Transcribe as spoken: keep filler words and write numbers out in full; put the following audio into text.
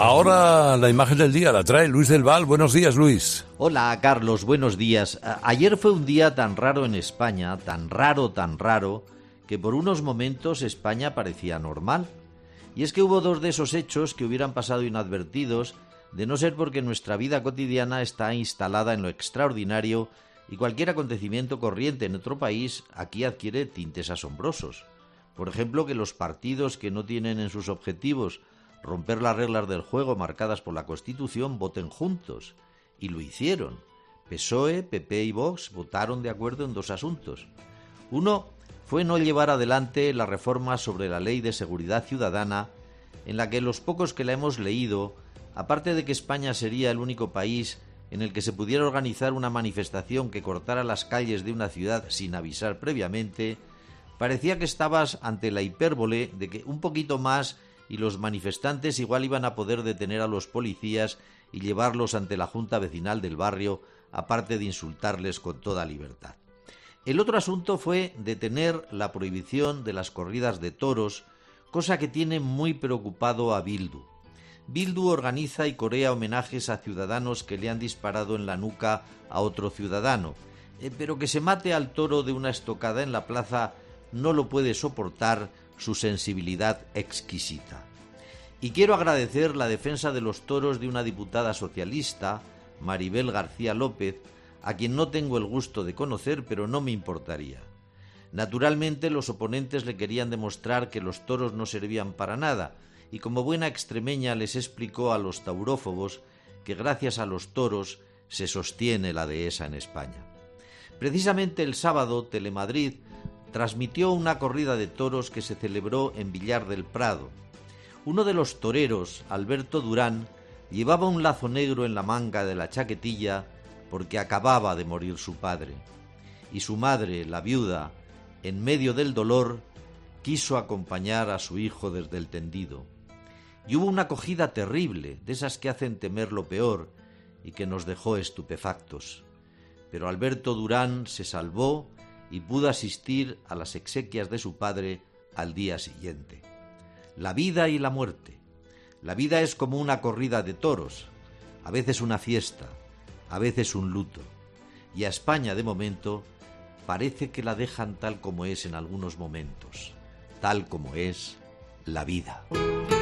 Ahora la imagen del día la trae Luis del Val. Buenos días, Luis. Hola, Carlos, buenos días. Ayer fue un día tan raro en España, tan raro, tan raro, que por unos momentos España parecía normal. Y es que hubo dos de esos hechos que hubieran pasado inadvertidos, de no ser porque nuestra vida cotidiana está instalada en lo extraordinario y cualquier acontecimiento corriente en otro país aquí adquiere tintes asombrosos. Por ejemplo, que los partidos que no tienen en sus objetivos romper las reglas del juego marcadas por la Constitución voten juntos. Y lo hicieron. P S O E, P P y Vox votaron de acuerdo en dos asuntos. Uno fue no llevar adelante la reforma sobre la Ley de Seguridad Ciudadana, en la que los pocos que la hemos leído, aparte de que España sería el único país en el que se pudiera organizar una manifestación que cortara las calles de una ciudad sin avisar previamente, parecía que estabas ante la hipérbole de que un poquito más y los manifestantes igual iban a poder detener a los policías y llevarlos ante la junta vecinal del barrio, aparte de insultarles con toda libertad. El otro asunto fue detener la prohibición de las corridas de toros, cosa que tiene muy preocupado a Bildu. Bildu organiza y corea homenajes a ciudadanos que le han disparado en la nuca a otro ciudadano, eh, pero que se mate al toro de una estocada en la plaza no lo puede soportar su sensibilidad exquisita. Y quiero agradecer la defensa de los toros de una diputada socialista, Maribel García López, a quien no tengo el gusto de conocer, pero no me importaría. Naturalmente, los oponentes le querían demostrar que los toros no servían para nada, y como buena extremeña les explicó a los taurófobos que gracias a los toros se sostiene la dehesa en España. Precisamente el sábado, Telemadrid transmitió una corrida de toros que se celebró en Villar del Prado. Uno de los toreros, Alberto Durán, llevaba un lazo negro en la manga de la chaquetilla porque acababa de morir su padre. Y su madre, la viuda, en medio del dolor, quiso acompañar a su hijo desde el tendido. Y hubo una acogida terrible, de esas que hacen temer lo peor y que nos dejó estupefactos. Pero Alberto Durán se salvó y pudo asistir a las exequias de su padre al día siguiente. La vida y la muerte. La vida es como una corrida de toros, a veces una fiesta, a veces un luto. Y a España, de momento, parece que la dejan tal como es en algunos momentos, tal como es la vida.